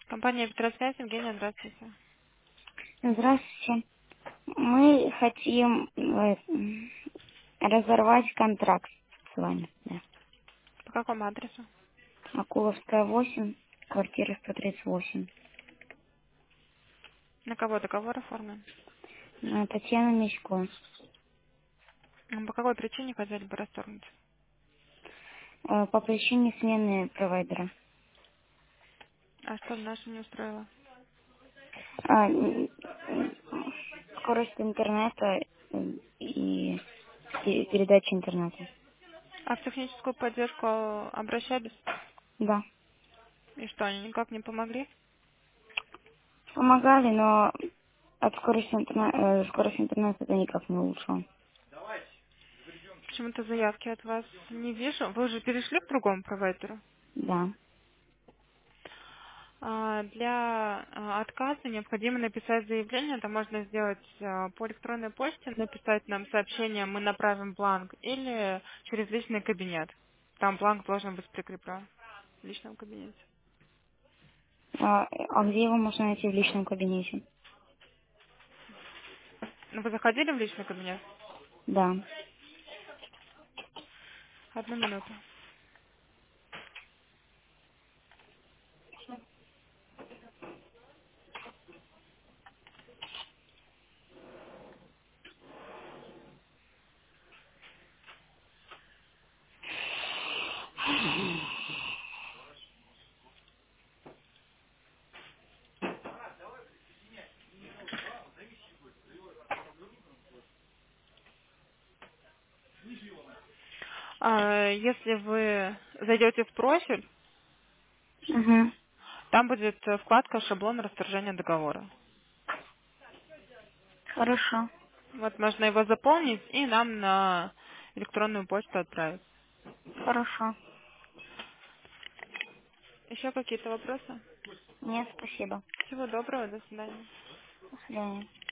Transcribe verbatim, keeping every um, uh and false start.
Компания Петросвязь, Евгения, здравствуйте. Здравствуйте. Мы хотим э, м, разорвать контракт с вами. Да. По какому адресу? Акуловская, восемь, квартира сто тридцать восемь. На кого договор оформлен? Э, Татьяна Мисько. М, По какой причине хотели бы расторгнуть? Э, По причине смены провайдера. А что наша не устроило? А, м, м, скорость интернета э, и пе- передача интернета. А в техническую поддержку обращались? Да. И что, они никак не помогли? Помогали, но от скорости интернета, скорость интернета это никак не улучшило. Почему-то заявки от вас не вижу. Вы уже перешли к другому провайдеру? Да. А, Для а, отказа необходимо написать заявление. Это можно сделать а, по электронной почте, написать нам сообщение, мы направим бланк, или через личный кабинет. Там бланк должен быть прикреплен в личном кабинете. А, а где его можно найти в личном кабинете? Ну, вы заходили в личный кабинет? Да. Одну минуту. А, Если вы зайдете в профиль, Угу. там будет э, вкладка «Шаблон расторжения договора». Хорошо. Вот можно его заполнить и нам на электронную почту отправить. Хорошо. Еще какие-то вопросы? Нет, спасибо. Всего доброго, до свидания. До свидания.